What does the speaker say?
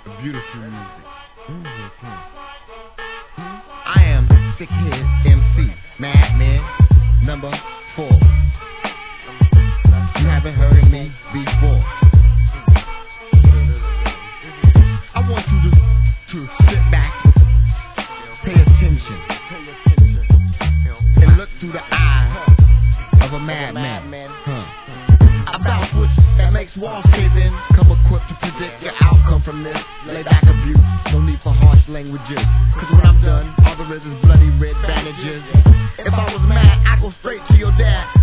Beautiful music. I am Sick Head MC, Madman, number 4. You haven't heard of me before. I want you to sit back, pay attention, and look through the eyes of a madman. About which that makes walls cave in. Come equipped to predict your outcome from this. Lay back abuse, no need for harsh languages. Cause when I'm done, all there is bloody red bandages. If I was mad, I go straight to your dad.